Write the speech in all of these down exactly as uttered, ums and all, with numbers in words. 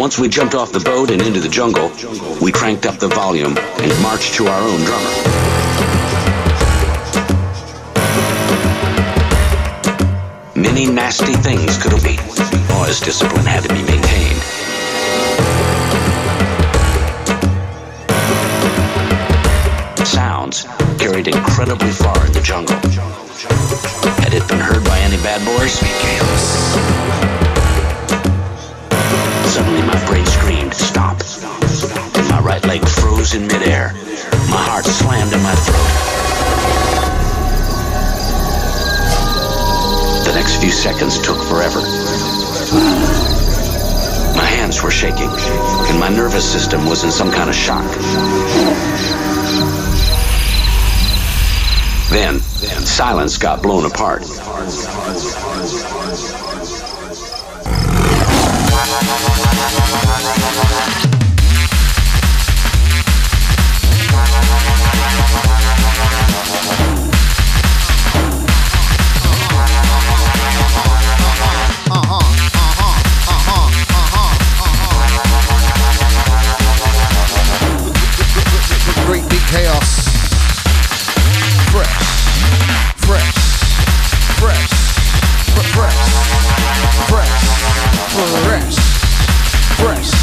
Once we jumped off the boat and into the jungle, we cranked up the volume and marched to our own drummer. Many nasty things could have been. Noise discipline had to be maintained. Sounds carried incredibly far in the jungle. Had it been heard by any bad boys? Suddenly my brain screamed, stop. And my right leg froze in midair. My heart slammed in my throat. The next few seconds took forever. My hands were shaking, and my nervous system was in some kind of shock. Then, silence got blown apart. Great big chaos. Fresh, fresh, fresh, fresh, fresh, fresh, fresh.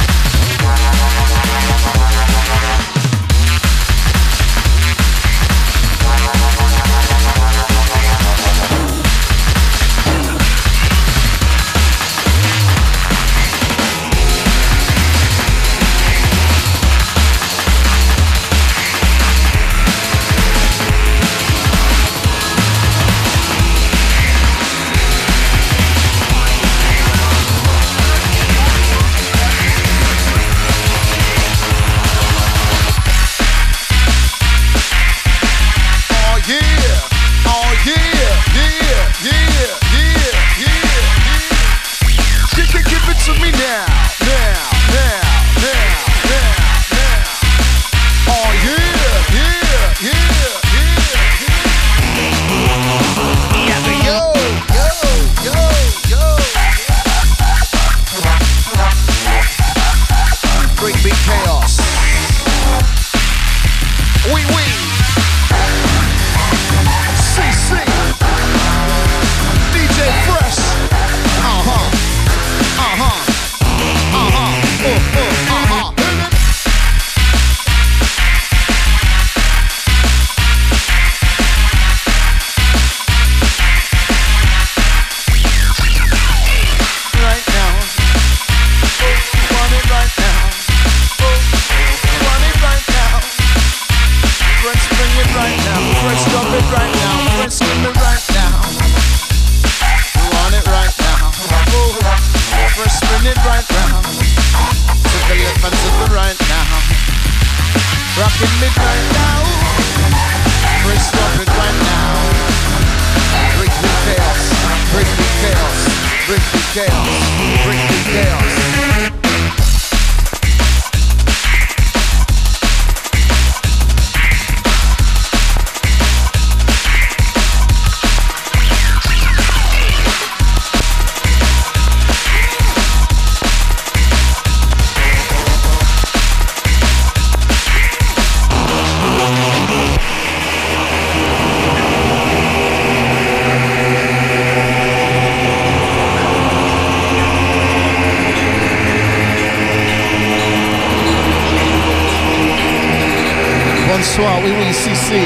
Bonsoir, oui, oui, C C.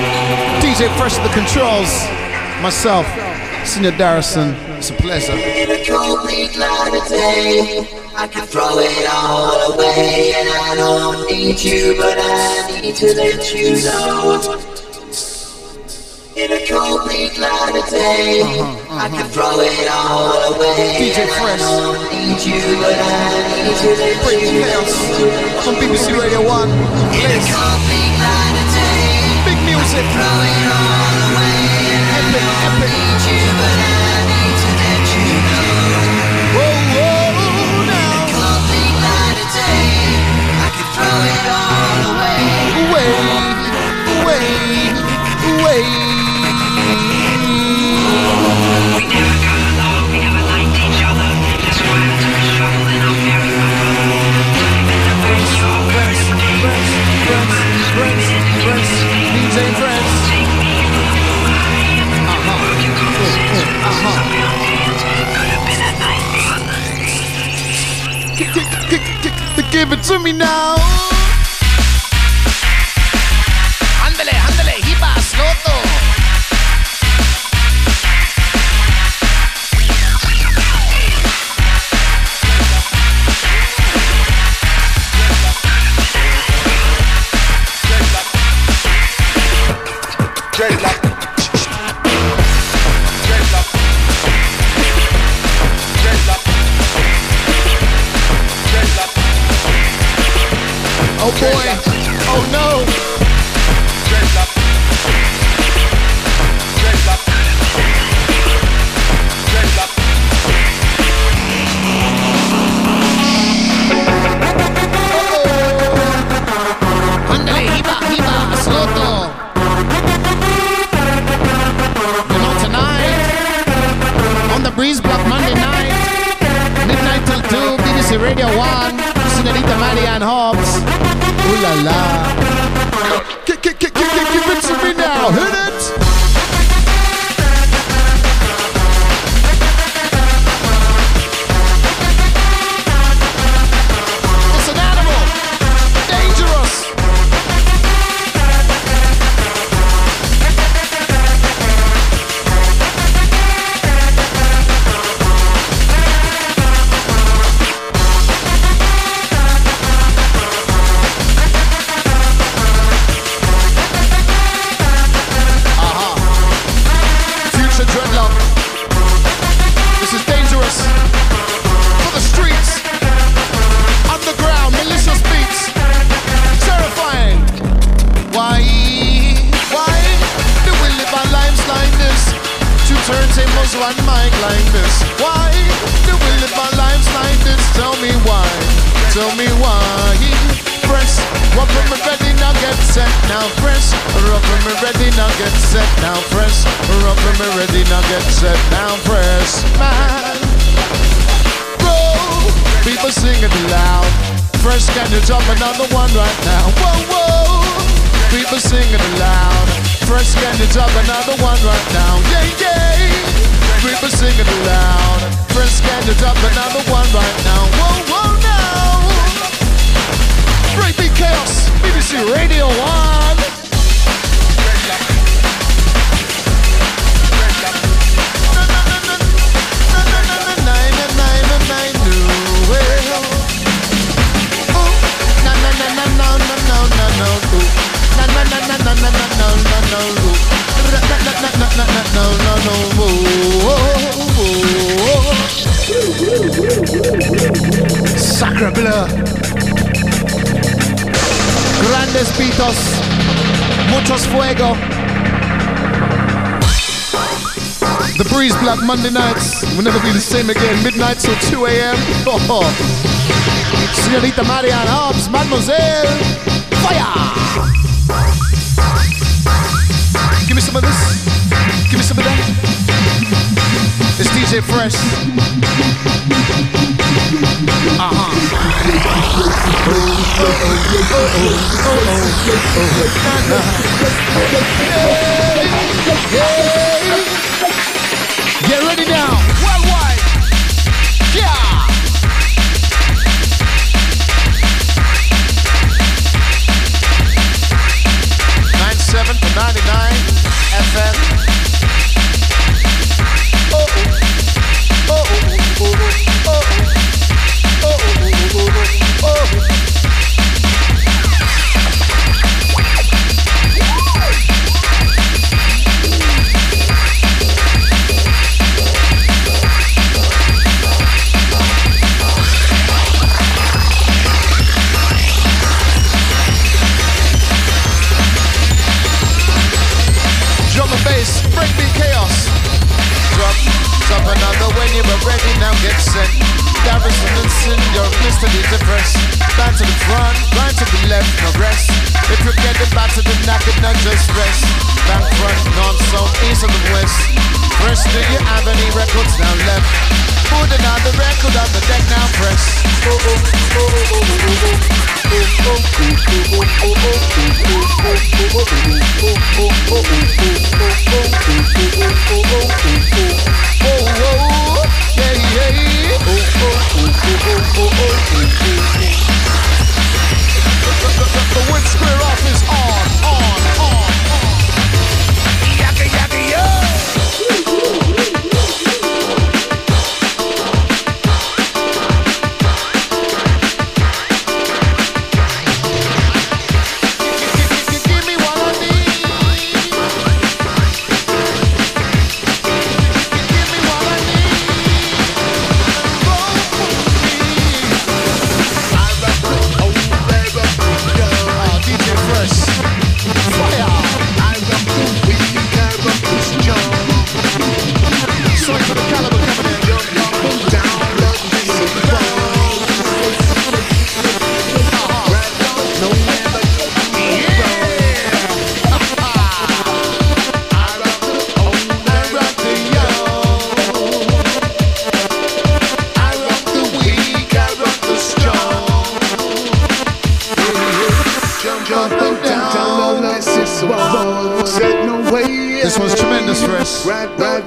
D J Fresh at the controls. Myself, Senior Darrison. It's a pleasure. In a complete light of day, I can throw it all away, and I don't need you, but I need to let you know. In a complete light of day, uh-huh, uh-huh. I can throw it all away. D J Fresh. I don't need you, but I need to let Breaking you chaos on B B C Radio One. In a complete light of day, big music. I can throw it all away. Epic, I epic. don't need you, but I need to let you know. Whoa, whoa, now. In a complete light of day, I can throw it all away. Away, away, away. We never got along, we never liked each other. That's why I took a shovel and I'll bury my give it to me now. Ándale, ándale, hibas, loto. Dreadlock. Oh boy, oh no. Dreadlock. Dreadlock. Dreadlock. Ándale, hiba, hiba, sloto. You know, tonight, on the Breeze Block Monday night, midnight till two, B B C Radio one, Senorita Marianne Hobbs. Ooh la la. Give, give, give, give, give it to me now. Hit it. It's an animal. Dangerous. Dreadlock. This is dangerous for the streets, underground, malicious beats, terrifying. Why, why do we live our lives like this? Two turntables, one mic like this. Why do we live our lives like this? Tell me why, tell me why. Press, rock when we're ready, now get set, now press. Rock when we're ready, now get set, now press. Rock when we're ready, now get set, now press. Man, bro, people sing it loud. Fresh, can you drop another one right now? Whoa, whoa, people sing it loud. Fresh, can you drop another one right now? Yeah, yeah, people sing it loud. Fresh, can you drop another one right now? Whoa, whoa, now. Great Big Chaos, B B C Radio one. Sacre bleu. Grandes pitos, muchos fuego. The Breeze Block Monday nights will never be the same again. Midnight till two a.m. Oh. Senorita Marianne Hobbs, Mademoiselle, fire! Give me some of this. Give me some of that. It's D J Fresh. Uh-huh. Get ready now. Worldwide. Yeah. ninety-seven to ninety-nine F M. Oh, oh, oh, oh, oh, oh. Oh, oh, oh, oh, oh. Drum and bass, breakbeat chaos. Drop, drop another when you were ready, now get set. Garrison and sin, you're mystery difference. Back to the front, right to the left, no rest. If you're getting back to the knock it, not just rest. Back front, north, south, east and the west. First, do you have any records now left? Put another record on the deck, now press. Oh, oh, oh, oh, oh, oh, oh, yeah, yeah. Oh, oh, oh, oh, oh, oh, oh.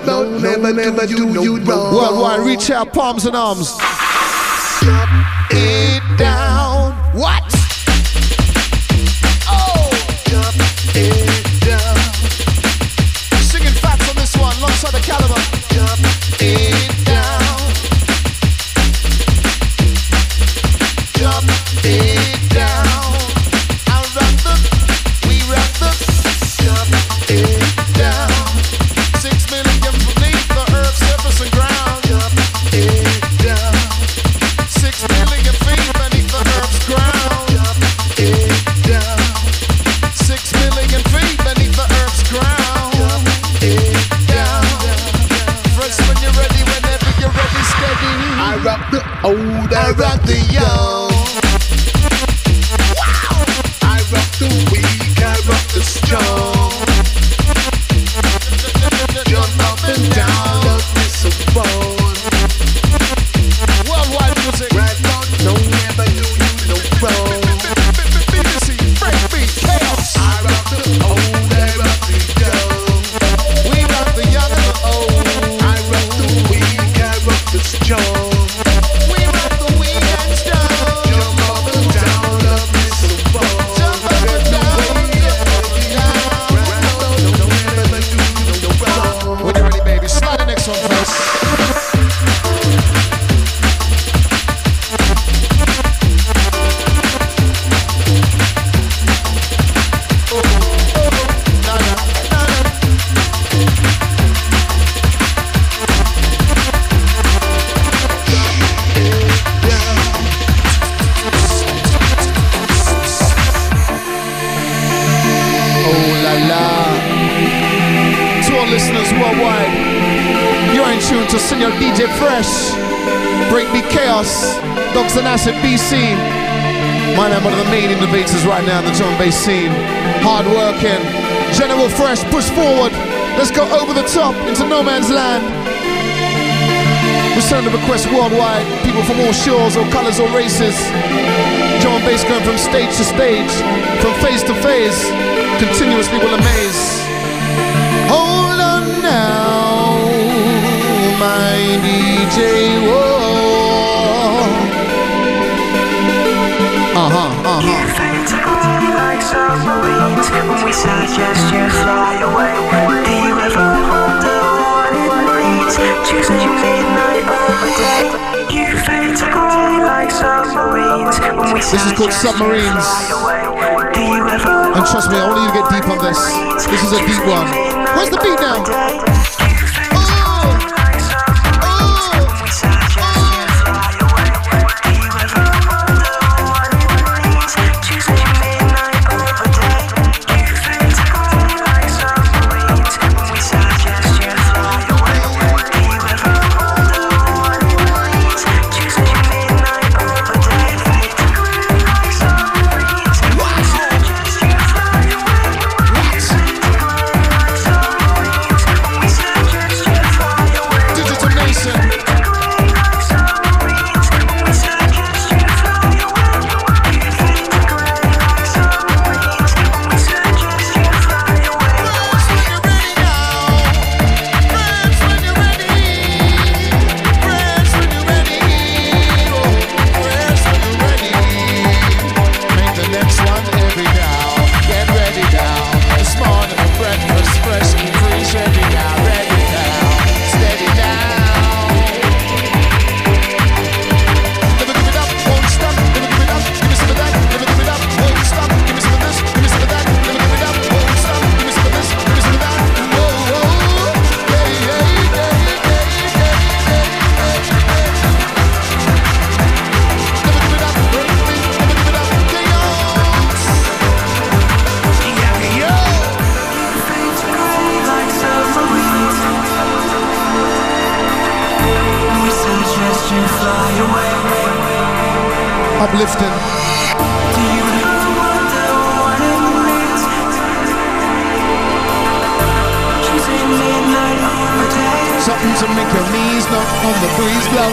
no, never, never do you wrong. Worldwide, reach out, palms and arms. Drop it down. What? Oh, drop it down. Singing facts on this one, alongside the Caliber. Drop it down. Drop it down. I rock the, we rock the. Drop it down. Six million beneath the earth's surface and ground. Drop it down. Six million feet beneath the earth's ground. Drop it down. Six million feet beneath the earth's ground. Drop it down. Fresh when you're ready, whenever you're ready, steady. I rock the old, I rock the young. Wow. I rock the weak, I rock the strong. Jump up and down, love me so wrong. Worldwide music. Right on, no, never do you no wrong. B B C, Fresh Beat, Chaos. I rock the old, I rock the young. We rock the young and the old. I rock the weak, I rock the strong. We rock the weak and strong. Jump up and down, love me so wrong. Jump up and down, jump up and down. Right on, no, never do you no wrong. When you're ready, baby, slide the next one first. Na, na, na, na. Oh la la. To all listeners worldwide, you're in tune to Senior D J Fresh, Breakbeat Chaos, Dogs and Acid B C. My name, one of the main innovators right now in the drum and bass scene. Hard working, General Fresh, push forward. Let's go over the top into no man's land. We send a request worldwide, people from all shores or colors or races. Drum and bass going from stage to stage, from phase to phase, continuously will amaze. Hold on now, my D J. Whoa. Uh-huh, uh-huh. You fade to gray like submarines when we suggest you fly away. Do you ever wonder what it means? Choosing you midnight over day. You fade to gray like submarines when we This is called suggest you Submarines. fly away. Do you ever And trust me, I want you to get deep on this. This is a deep one. Where's the beat now? Uplifting. Something to make your knees knock on the breeze blow.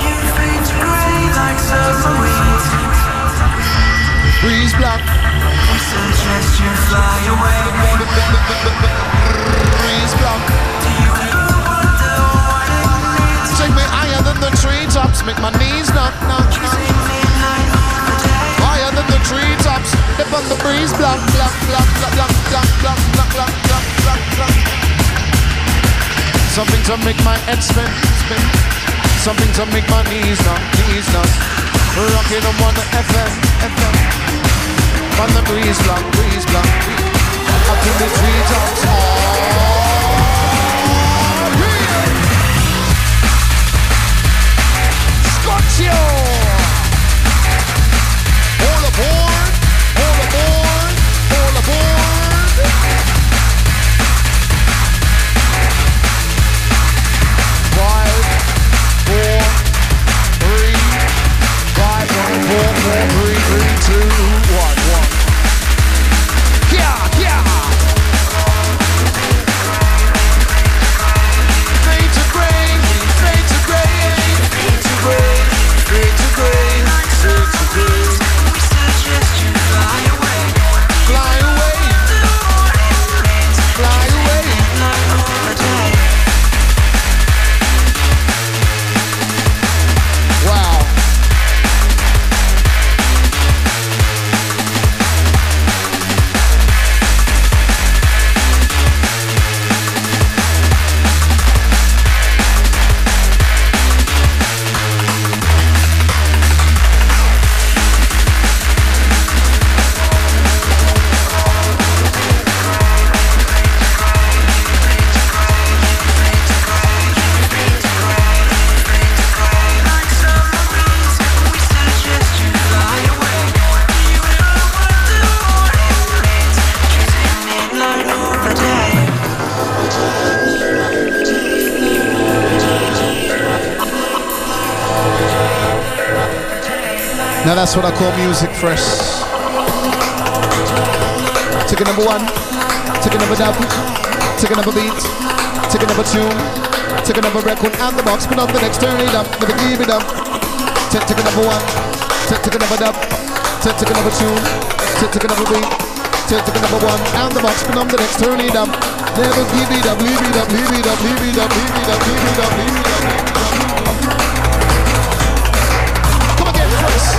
Breeze block. Suggest you fly away. Breeze block. Do you ever wonder just make my knees knock, knock, knock. Higher than the treetops, dip on the breeze, block, block, block, block, block, block, block, block, block, block, block, block. Something to make my head spin, spin. Something to make my knees knock, knees knock. Rocking them on the F M, F M. On the breeze block, breeze block. Up to the treetops, oh, real. Scotcho! All aboard, all aboard, all aboard. Five, four, three, five, one, four, four, three, three, two, one, one. Yeah, yeah. Fade to gray, fade to gray, fade to gray, fade to gray, fade to gray. Fly away, fly away, fly away. Wow. Now that's what I call music fresh. Take a number one, take a number dub, take a number beat, take a number tune, take a number record and the box, put on the next, turn it up, never give it up. Take, take a number one, take, take a number dub, take, take a number tune, take, take a number beat, take, take a number one and the box, put on the next, turn it up. Never give it up, leave it up, leave it up, leave it up, leave it up, leave it up, leave it up, leave it up. Come again, Chris.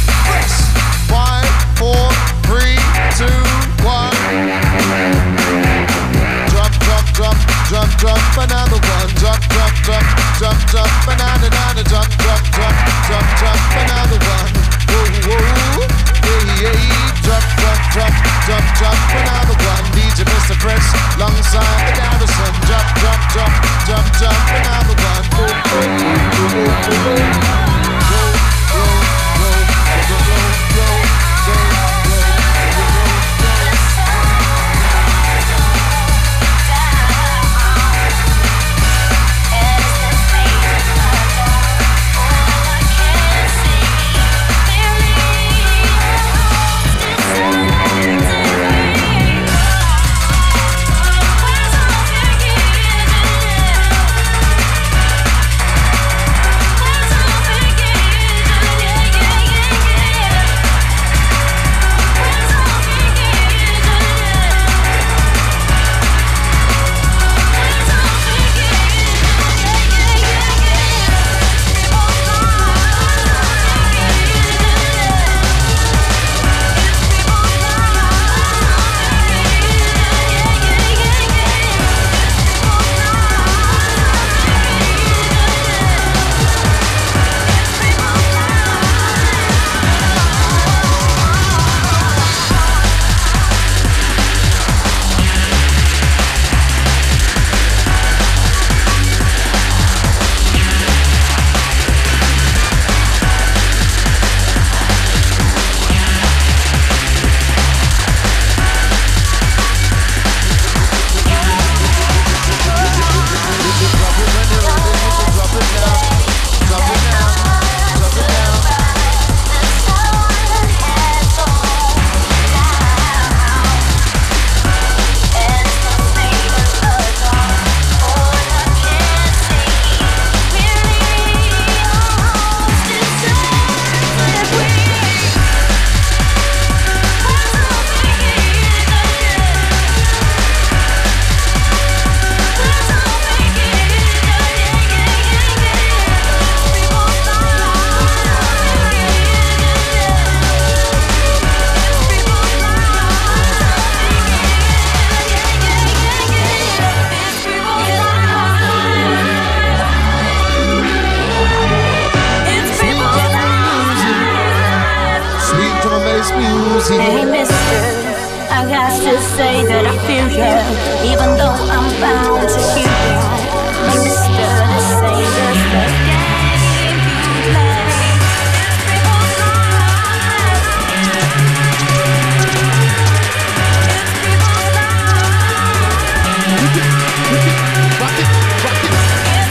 Five, four, three, two, one. Easy. Hey mister, I got to say that I feel you, even though I'm bound to hear you. Hey mister, this ain't just a game you play. Rock it, rock it.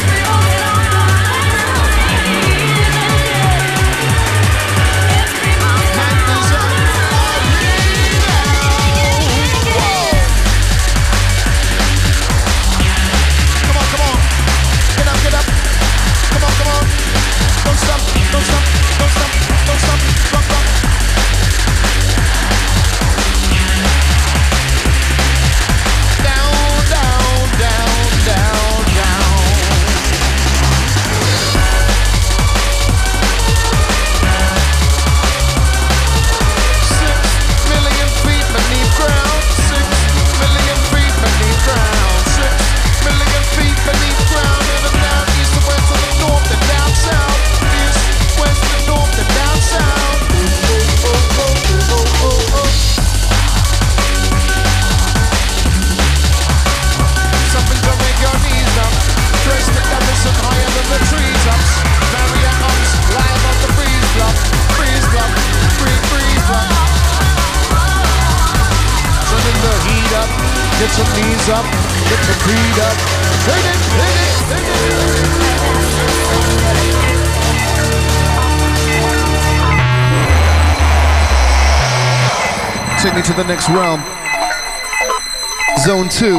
Get your knees up, get your feet up. Hit it, hit it, hit it. Take me to the next realm. Zone two.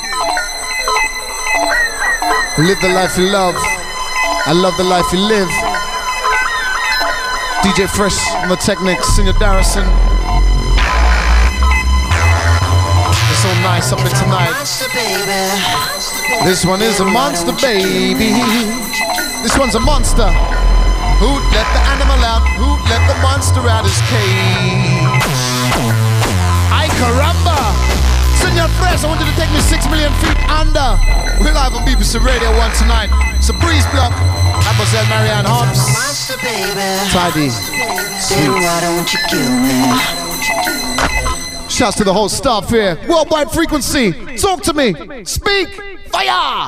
Live the life you love. I love the life you live. D J Fresh on the Technics, Senior Darrison. So nice up in tonight. This one is a monster, baby. This one's a monster. Who let the animal out? Who let the monster out his cage? Ay caramba! Senor Fresh, I want you to take me six million feet under. We're live on B B C Radio one tonight. It's a breeze block. Mademoiselle Marianne Hobbs. Monster, baby. Tidy. Sweet. Why don't you kill me? Shouts to the whole staff here. Worldwide frequency. Talk to me. Speak. Fire.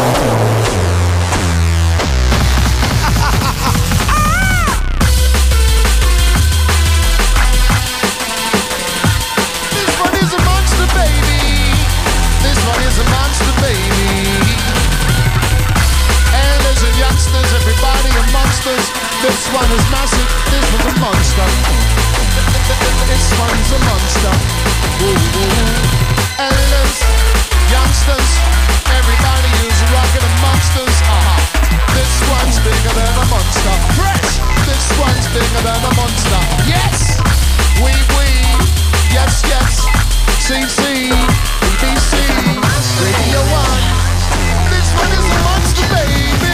This one is a monster, baby. This one is a monster, baby. Elders and youngsters, everybody are monsters. This one is massive. This one's a monster. This one's a monster. Ooh, ooh. Elders, youngsters, everybody who's rocking the monsters. Uh-huh. This one's bigger than a monster. Fresh. This one's bigger than a monster. Yes. We, we. Yes, yes. C C. B B C. Radio One. This one is a monster, baby.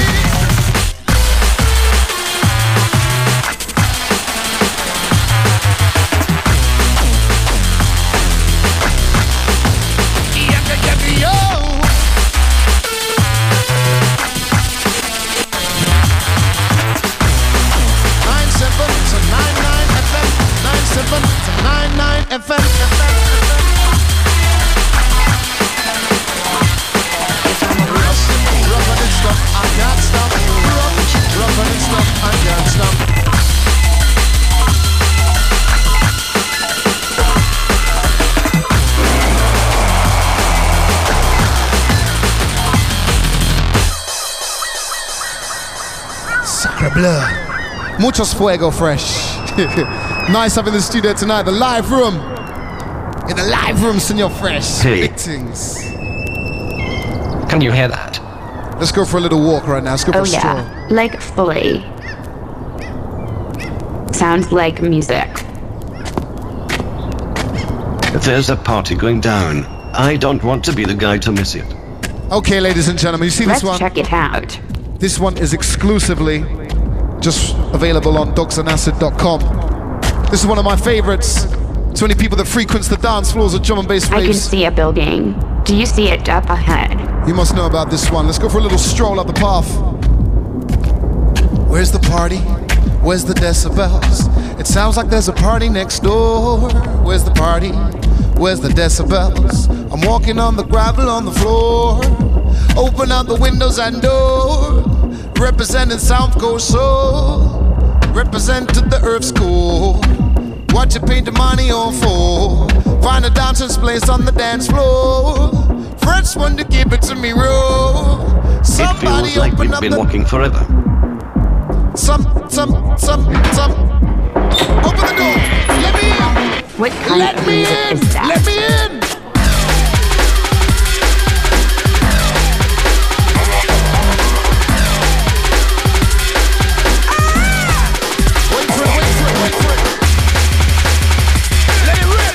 ninety-nine F M. Rough and stuff, I can't stop. Rough and stuff, I can't stop. Sacre bleu. Muchos fuego, Fresh. Nice up in the studio tonight, the live room. In the live room, Senor Fresh. Hey. Things. Can you hear that? Let's go for a little walk right now. Let's go for Oh a stroll. yeah, like fully. Sounds like music. There's a party going down. I don't want to be the guy to miss it. Okay, ladies and gentlemen, you see Let's this one? check it out. This one is exclusively just available on dogs and acid dot com. This is one of my favorites. To any people that frequents the dance floors of drum and bass I can raves. see a building. Do you see it up ahead? You must know about this one. Let's go for a little stroll up the path. Where's the party? Where's the decibels? It sounds like there's a party next door. Where's the party? Where's the decibels? I'm walking on the gravel on the floor. Open up the windows and door. Representing South Coast Soul. Represented the Earth's core. Watch it paint the money on four. Find a dancer's place on the dance floor. French one to give it to me raw. Somebody it feels like open we've up been the... walking forever. Some, some, some, some. Open the door. Let me in. What kind Let of me music in. is that? Let me in. Wait for it, wait for it, wait for it. Let it rip.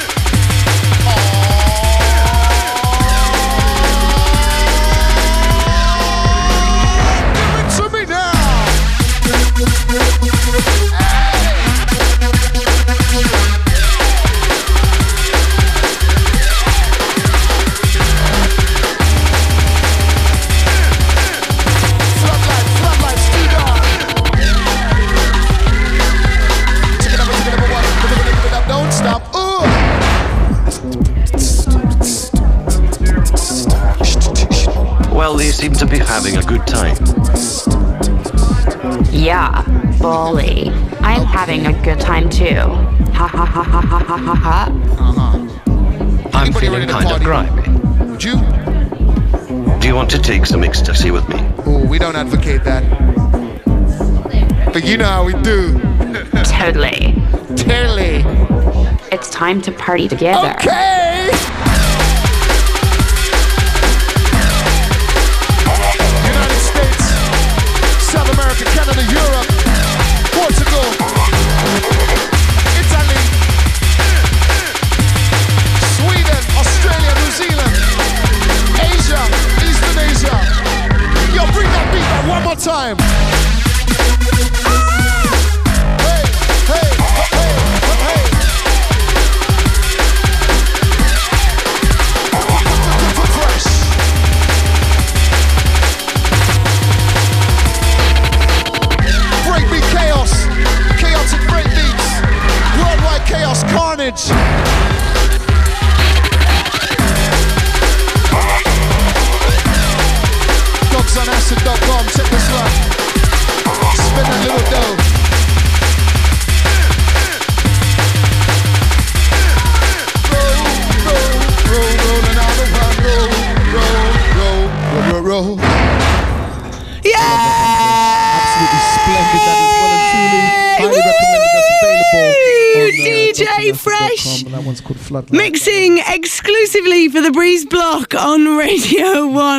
Give it to me now. Floodlight, floodlight, speed on. Check it out, check it out, one. Give it, give it up, don't stop. Ooh. Well, they seem to be having a good time. Yeah, bully. I'm having a good time too. Ha ha ha ha ha ha ha ha. I'm Anybody ready feeling to kind of party? grimy. Would you? Do you want to take some ecstasy with me? Oh, we don't advocate that. But you know how we do. Totally. Totally. It's time to party together. Okay. United States, South America, Canada, Europe, Portugal, Italy, Sweden, Australia, New Zealand, Asia, Eastern Asia. Yo, bring that beat back one more time. Hey, hey, hey, hey. Fresh. Breakbeat chaos, chaotic breakbeats, worldwide chaos, carnage. dogs on acid dot com, check this one. Spin that little dough. Roll, roll, roll, rolling on the run, roll, roll, roll, roll, roll, roll. Absolutely splendid. That is well and truly highly recommended. That's available on, uh, D J dogs on acid dot com, Fresh. and that one's called Floodlight. Mixing exclusively for the Breeze Block on Radio one.